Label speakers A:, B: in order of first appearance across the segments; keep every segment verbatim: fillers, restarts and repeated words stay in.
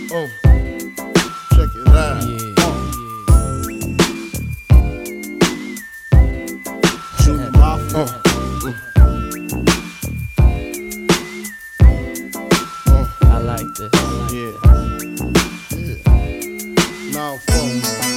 A: Uh, check it out.
B: Yeah.
A: Junior Mafia. Uh.
B: I like this.
A: Yeah. Yeah. Now, folks.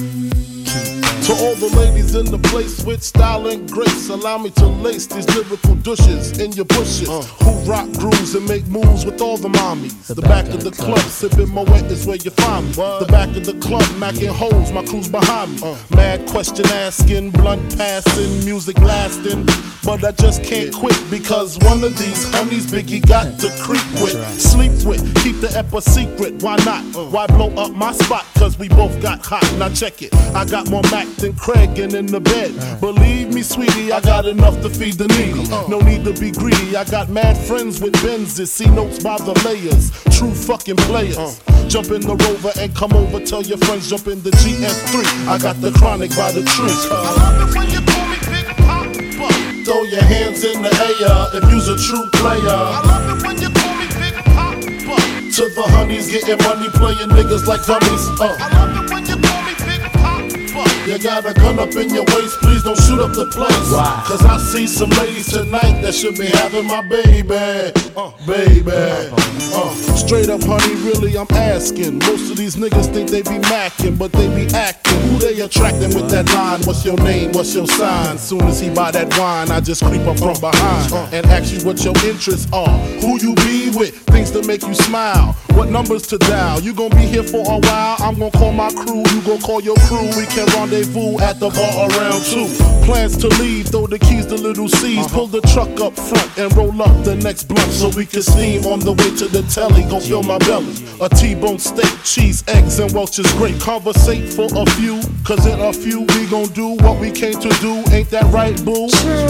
A: To all the ladies in the place with style and grace, allow me to lace these lyrical douches in your bushes. Uh. Who rock grooves and make moves with all the mommies. The, the back, back of the, the club, club. Sipping Moet is where you find me. What? The back of the club, macking yeah. holes, my crew's behind me. Uh. Mad question asking, blunt passing, music lasting. But I just can't yeah. quit because one of these honeys Biggie got to creep with, right. sleep with, keep the ep a secret. Why not? Uh. Why blow up my spot? Cause we both got hot. Now check it. I got more Mac than Craig and in the bed. Uh. Believe me, sweetie, I got enough to feed the needy. Uh. No need to be greedy. I got mad friends with Benzes, see notes by the layers. True fucking players. Uh. Jump in the Rover and come over. Tell your friends jump in the G S three. I got the chronic by the tree. Uh.
C: I love it when you call me Big Papa.
A: Throw your hands in the air if you's a true player.
C: I love it when you call me Big Papa.
A: To the honeys getting money, playing niggas like dummies. Uh.
C: I love it when you call me Big Papa.
A: You got a gun up in your waist, please don't shoot up the place.
B: Wow.
A: Cause I see some ladies tonight that should be having my baby. Uh, baby. Uh, straight up, honey, really, I'm asking. Most of these niggas think they be macking, but they be acting. Who they attracting with that line? What's your name? What's your sign? Soon as he buy that wine, I just creep up from behind and ask you what your interests are. Who you be with? Things to make you smile. What numbers to dial? You gon' be here for a while. I'm gon' call my crew. You gon' call your crew. We can rendezvous at the bar around two. Plans to leave, throw the keys to little C's. Uh-huh. Pull the truck up front and roll up the next blunt so we can steam on the way to the telly. Gon' fill my belly. A T-bone steak, cheese, eggs, and Welch's grape. Conversate for a few, cause in a few we gon' do what we came to do. Ain't that right, boo?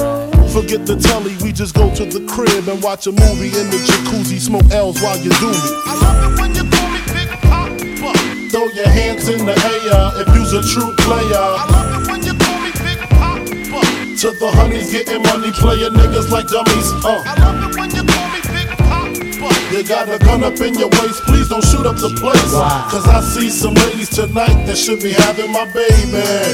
A: Forget the telly, we just go to the crib and watch a movie in the jacuzzi. Smoke L's while you do me.
C: I love it when you call me Big Papa.
A: Throw your hands in the air if you's a true player.
C: I love it when you call me Big Papa.
A: To the honeys getting money, playing niggas like dummies. Uh.
C: I love it when you call me Big Papa.
A: You got a gun up in your waist, please don't shoot up the place.
B: Wow.
A: Cause I see some ladies tonight that should be having my baby.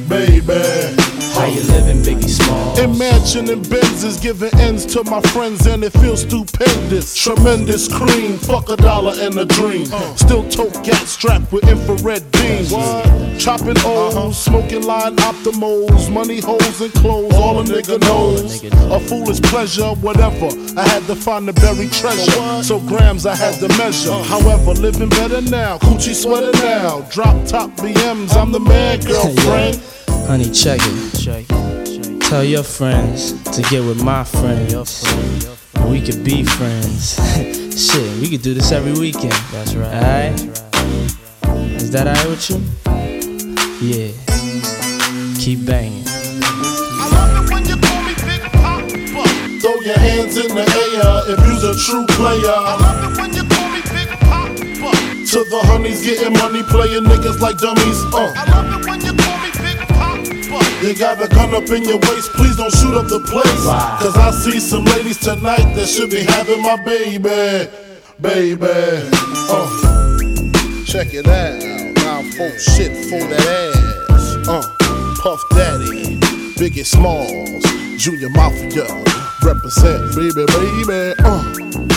A: Baby.
B: How you living, Biggie Smalls?
A: Imagine and Benzes giving ends to my friends and it feels stupendous. Tremendous cream, fuck a dollar and a dream. Uh. Still tote gat strapped with infrared beams. What? Chopping O's, uh-huh. smoking line optimals, money holes and clothes, all a nigga knows. A foolish pleasure, whatever. I had to find the buried treasure, so grams I had to measure. Uh. However, living better now, coochie sweater now. Drop top B Ms, I'm the man, girlfriend.
B: Honey, check it. check it. Tell your friends to get with my friends. And we could be friends. Shit, we could do this every weekend.
D: That's right.
B: Alright?
D: Right.
B: Is that alright with you? Yeah. Keep banging.
C: I love it when you call me Big Papa.
A: Throw your hands in the air if you's a true player.
C: I love it when you call me Big Papa.
A: To the honeys getting money, playing niggas like dummies. Uh.
C: I love it when you call me Big Papa.
A: You got a gun up in your waist, please don't shoot up the place.
B: Wow.
A: Cause I see some ladies tonight that should be having my baby. Baby. Uh. Check it out. Now folk shit for that ass. Uh. Puff Daddy, Biggie Smalls, Junior Mafia. Represent, baby, baby. Uh.